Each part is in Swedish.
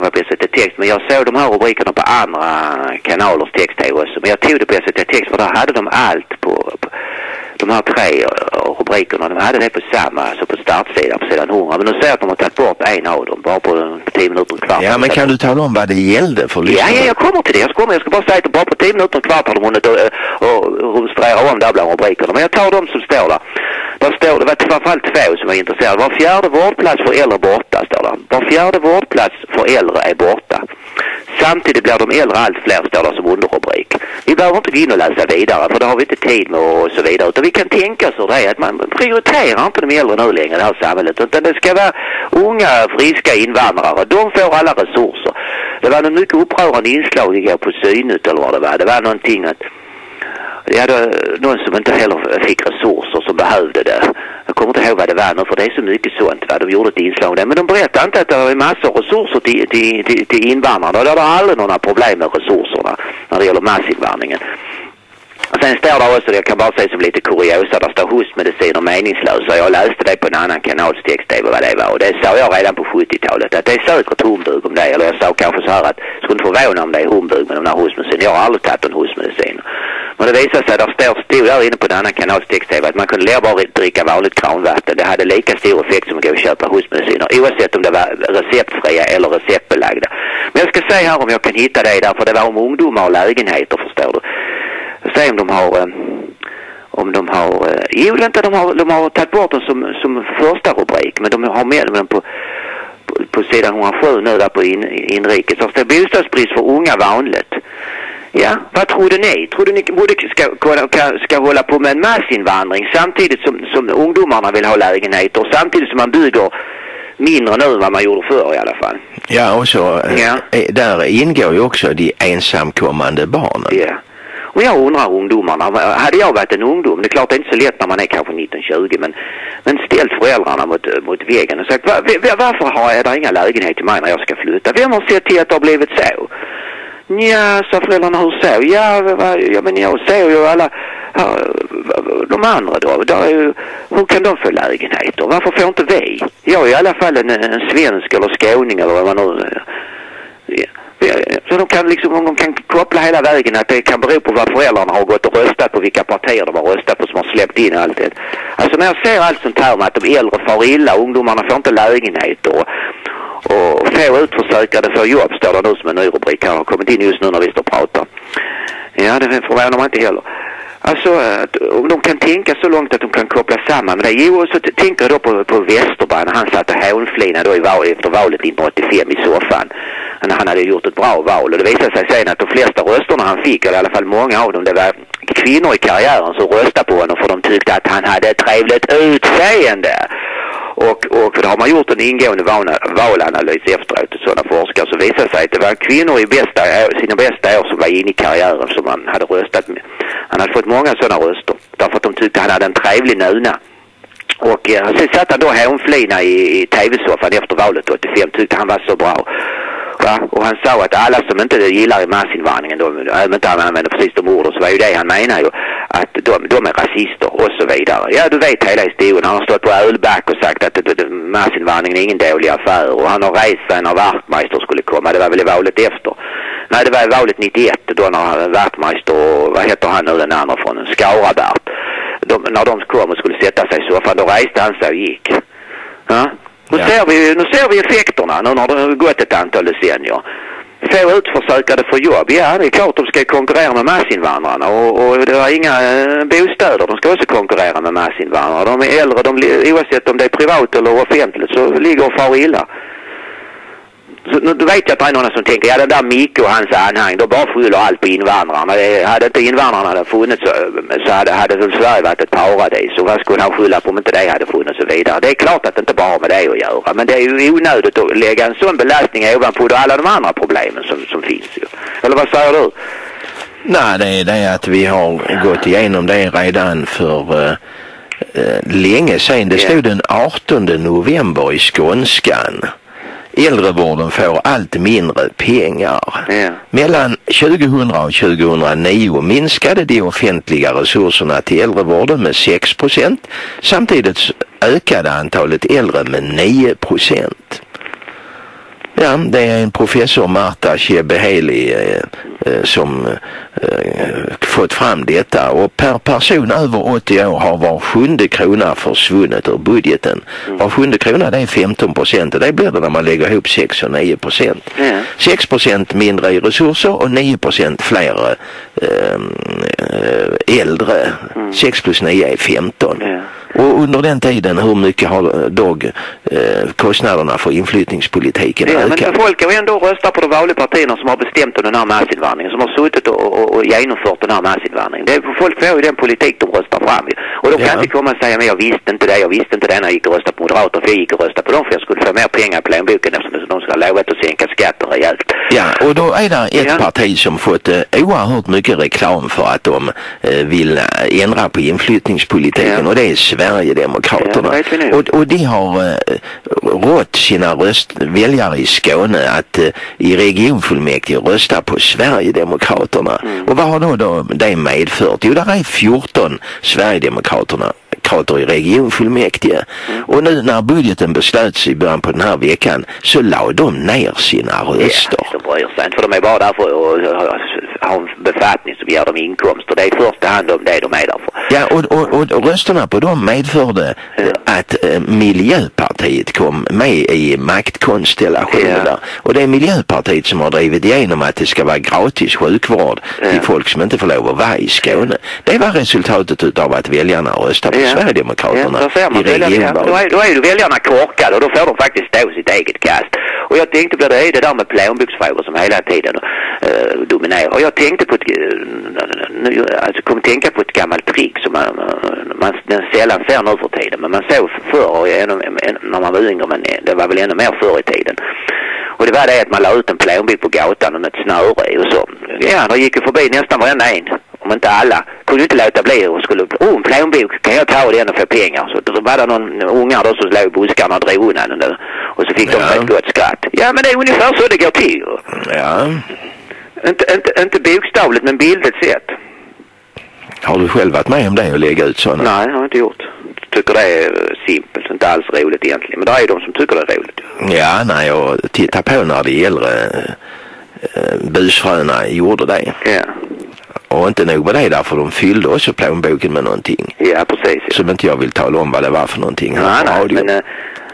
på SVT Text, men jag såg de här rubrikerna på andra kanalers text-tv också. Men jag tog det på SVT Text för där hade de allt på de här 3 rubrikerna. De hade det på samma, alltså på startsidan på sidan 100. Men nu ser jag att de har tagit bort en av dem, bara på 10 minuter och kvart. Ja, men kan du tala om vad det gällde för lyssnarna? Ja, jag kommer till det. Jag ska bara säga att bara på 10 minuter och kvart har de hunnit och rumstrera om där bland rubrikerna. Men jag tar dem som står där. Där står det, var framförallt 2 som var intresserade. Var 4:e vårdplats för äldre borta, står det. Var 4:e vårdplats för äldre är borta. Samtidigt blir de äldre allt fler, står det som underrubrik. Vi behöver inte gå in och läsa vidare, för det har vi inte tid med och så vidare. Utan vi kan tänka oss det att man prioriterar inte de äldre nu längre i det här samhället. Utan det ska vara unga, friska invandrare. De får alla resurser. Det var någon mycket upprörande inslag igår på Synyt eller vad det var. Det var någonting att det hade någon som inte heller fick resurser som behövde det. Jag kommer inte ihåg vad det var nu, för det är så mycket sånt. Va? De gjorde ett inslag där. Men de berättade inte att det är massor av resurser till invandrarna. Det har aldrig några problem med resurserna när det gäller massinvandringen. Och sen står det också, jag kan bara säga som lite kuriosa, där står hostmedicin och meningslösa. Jag läste det på en annan kanals text-tv vad det var. Och det sa jag redan på 70-talet. Att det är säkert humbug om det. Eller jag sa kanske så här att jag skulle inte förvåna om det är humbug med de här hostmedicin. Jag har aldrig tagit en hostmedicin. Men det visade sig, där stod där inne på en annan kanals text-tv att man kunde bara dricka vanligt kranvatten. Det hade lika stor effekt som att gå och köpa hostmediciner. Oavsett om det var receptfria eller receptbelagda. Men jag ska säga här om jag kan hitta det där. För det var om ungdomar och lägenheter, förstår du. Se om de har jo, inte de har tagit bort den som första rubrik, men de har med den på sidan 107 nu där på inrikes. Så det är bostadsbrist för unga vanligt. Ja, vad trodde ni? Trodde ni ska hålla på med en massinvandring samtidigt som ungdomarna vill ha lägenheter och samtidigt som man bygger mindre nu än vad man gjorde förr i alla fall? Ja, och så där ingår ju också de ensamkommande barnen. Ja. Och jag undrar ungdomarna, hade jag varit en ungdom, det är klart det är inte så lätt när man är kanske 19-20, men ställt föräldrarna mot väggen och sagt, varför har jag där inga lägenhet till mig när jag ska flytta? Vem har sett till att det har blivit så? Ja, sa föräldrarna, hur så? Ja, men jag ser ju alla de andra då. Hur kan de få lägenheter? Varför får inte vi? Jag är i alla fall en svensk eller skåning eller vad man nu... Ja. Så de kan koppla hela vägen att det kan bero på vad föräldrarna har gått och röstat på, vilka partier de har röstat på som har släppt in allt det. Alltså när jag ser allt sånt här med att de äldre får illa, ungdomarna får inte lägenhet och få utförsäkrade för jobb, står det nu som en ny rubrik här, har kommit in just nu när vi står och pratar. Ja, det förvånar man inte heller. Alltså, om de kan tänka så långt att de kan koppla samman med det. Jo, så tänker jag då på Westerberg när han satt och hånflinade då efter valet 1985 i soffan. När han hade gjort ett bra val. Och det visade sig sen att de flesta rösterna han fick, eller i alla fall många av dem, det var kvinnor i karriären som röstade på honom för de tyckte att han hade ett trevligt utseende. Och då har man gjort en ingående valanalys efteråt och sådana forskare, så visade sig att det var kvinnor i sina bästa år som var inne i karriären som han hade röstat med. Han hade fått många sådana röster därför att de tyckte han hade en trevlig nuna. Och sen satt han då hånflina i tv-soffan efter valet 85, tyckte han var så bra. Ja, och han sa att alla som inte gillar massinvandringen, även inte han använder precis de orden, så var ju det han menar ju, att de är rasister och så vidare. Ja, du vet hela historien. Han har stått på Ölback och sagt att massinvandringen är ingen dålig affär, och han har rest sig när Wachtmeister skulle komma. Det var väl i valet efter. Nej, det var i valet 91 då när Wachtmeister och vad heter han nu den andra från Skarabert, när de kom och skulle sätta sig i soffan, då reste han sig och gick. Ja. Nu ser vi effekterna nu när det har gått ett antal decennier. Få utförsäkrade för jobb. Ja, det är klart de ska konkurrera med massinvandrarna. Och det är inga bostäder. De ska också konkurrera med massinvandrarna. De är äldre, oavsett om det är privat eller offentligt, så ligger och far illa. Så nu vet jag att det är någon som tänker, ja, den där Micke och hans anhang, då bara skyller allt på invandrarna. Hade inte invandrarna funnits så hade väl Sverige varit ett paradis. Och vad skulle han skylla på om inte det hade funnits och vidare? Det är klart att det inte bara har med det att göra. Men det är ju onödigt att lägga en sån belastning ovanpå alla de andra problemen som finns ju. Eller vad säger du? Nej, det är det att vi har gått igenom det redan för länge sedan. Det stod den 18 november i Skånskan. Äldrevården får allt mindre pengar. Mellan 2000 och 2009 minskade de offentliga resurserna till äldrevården med 6%. Samtidigt ökade antalet äldre med 9%. Ja, det är en professor, Marta Shebeheli, som fått fram detta, och per person över 80 år har var 7:e krona försvunnit ur budgeten. Var 7:e krona, det är 15%, och det blir det när man lägger ihop 6 och 9%. 6% mindre i resurser och 9% fler äldre. 6 plus 9 är 15. Och under den tiden, hur mycket har då kostnaderna för inflyttningspolitiken ökat? Men folk har ändå röstat på de vanliga partierna som har bestämt om den här massinvandringen, som har suttit och genomfört den här massinvandringen. Folk får ju den politik de röstar fram. Och de kan inte komma och säga, men jag visste inte det när jag gick och röstade på Moderaterna, för jag gick och röstade på dem för jag skulle få mer pengar i plånboken eftersom de ska ha lovat att sänka skatten rejält. Ja, och då är det ett parti som fått oerhört mycket reklam för att de vill ändra på inflyttningspolitiken, och det är Sverigedemokraterna. Och de har rått sina väljare i Skåne att i regionfullmäktige rösta på Sverigedemokraterna. Och vad har då det medfört? Jo, där är 14 Sverigedemokrater i regionfullmäktige. Och nu när budgeten beslöts i början på den här veckan så la de ner sina röster. Ja, de bryr sig inte, för de är bara där för att ha en befattning som ger dem inkomster. Det är i första hand om det de är där för. Ja, och rösterna på dem medförde att Miljöpartiet kom med i maktkonstellationen där. Och det är Miljöpartiet som har drivit igenom att det ska vara gratis sjukvård till folk som inte får lov att vara i Skåne. Det var resultatet av att väljarna röstade på Sverigedemokraterna i regionen. Då är ju väljarna korkade, och då får de faktiskt stå sitt eget kast. Och jag tänkte på det där med plånboksfrågor som hela tiden dominerar. Och jag tänkte på kom tänka på ett gammalt trick som man sällan ser nu för tiden. Men man såg förr när man var yngre, men det var väl ännu mer förr i tiden. Och det var det att man la ut en plånbok på gatan och ett snöre och så. Ja, då gick ju förbi nästan varenda en. Om inte alla. Kunde inte låta bli och skulle, en plånbok, kan jag ta den och få pengar? Så då var det någon ungar då som låg i buskarna och drog undan den. Och så fick de ett gott skratt. Ja, men det är ungefär så det går till. Ja. Inte bokstavligt, men bildligt sett. Har du själv varit med om det och lägga ut sådana? Nej, det har jag inte gjort. Tycker det är simpelt, inte alls roligt egentligen. Men det är ju de som tycker det är roligt. Ja, nej, jag tittar på när det gäller busfröna gjorde det. Ja. Och inte nog med det, därför de fyllde också plånboken med någonting. Ja, precis. Som inte jag vill tala om vad det var för någonting. Nej,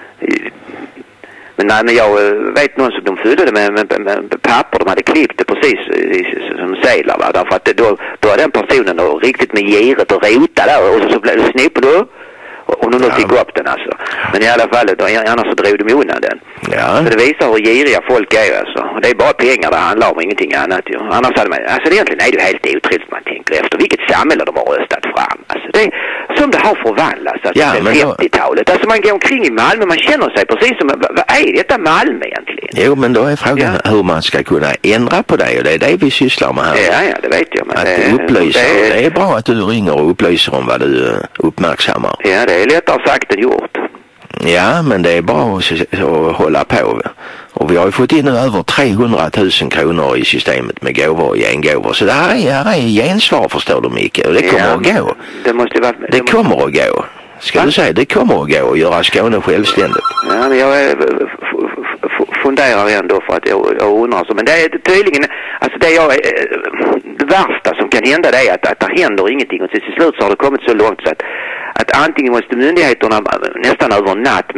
men jag vet någon som de fyllde det med papper. De hade klippt det precis som sedlar, va? Därför att då började den personen då riktigt med giret och rota där, och så blev det snipp och nu fick upp den alltså. Men i alla fall, annars så drog de undan den. Ja. Så det visar hur giriga folk är alltså. Och det är bara pengar det handlar om, ingenting annat ju. Annars hade man, alltså egentligen är det helt otroligt man tänker efter vilket samhälle de har röstat fram. Alltså det är som det har förvandlats alltså, ja, sen 50-talet. Alltså man går omkring i Malmö, man känner sig precis som, vad är detta Malmö egentligen? Jo, men då är frågan hur man ska kunna ändra på det, och det är det vi sysslar med här. Ja, det vet jag. Men att upplysa, det är bra att du ringer och upplyser om vad du uppmärksammar. Ja, det är lättare sagt än gjort. Ja, men det är bra att hålla på. Och vi har ju fått in över 300 000 kronor i systemet med gåvor och gengåvor. Så det här är gensvar, förstår du, Micke. Och det kommer att gå. Det kommer att gå. Ska du säga, det kommer att gå att göra Skåne självständigt. Ja, men jag funderar ändå för att jag undrar så. Men det är tydligen, alltså det värsta som kan hända det är att det händer ingenting. Och till slut så har det kommit så långt så att antingen måste myndigheterna nästan över natt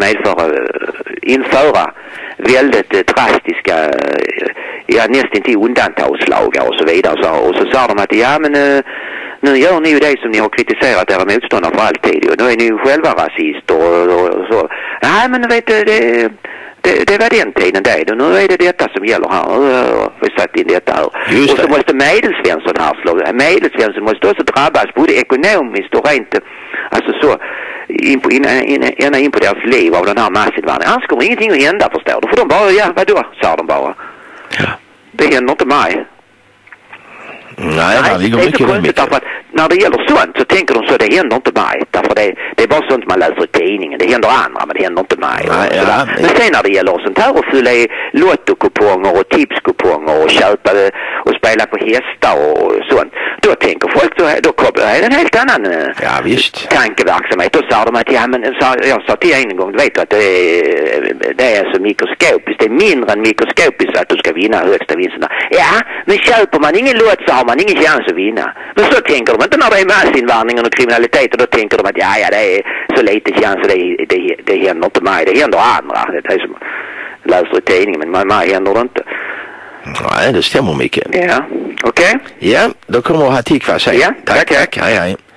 införa väldigt drastiska, nästan till undantagslagar och så vidare. Och så sa de att nu gör ni ju det som ni har kritiserat era motståndare för alltid. Och nu är ni ju själva rasister och så. Nej, men vet du, det var den tiden det. Nu är det detta som gäller här. Vi satt in detta här. Och så måste Medelsvensson här slå. Medelsvensson måste också drabbas både ekonomiskt och rent, alltså så in på deras liv av den här massinvandringen. Annars kommer ingenting att hända, förstår du. För de bara, vadå, sa de bara. Ja. Det händer inte mig. Nej, det är så konstigt därför att när det gäller sånt så tänker de så, det händer inte mig. Därför det är bara sånt man läser i tidningen. Det händer andra, men det händer inte mig. Men sen när det gäller sånt här och fylla i lottokuponger och tipskuponger och köpa och spela på hästar och sånt. Då tänker folk, då är det en helt annan tankeverksamhet. Då sa de att, ja men jag sa till en gång, du vet att det är så mikroskopiskt, det är mindre än mikroskopiskt att du ska vinna högsta vinsterna. Ja, men köper man ingen låt så har man ingen chans att vinna. Men så tänker de inte när det är massinvandring och kriminalitet, och då tänker de att ja det är så lite chans, det händer inte mig, det händer andra. Det är som läser i tidningen, men mig händer det inte. Nej, det stämmer mycket. Ja, okej. Ja, då kommer Hatikva säga. Ja, tack. Hej.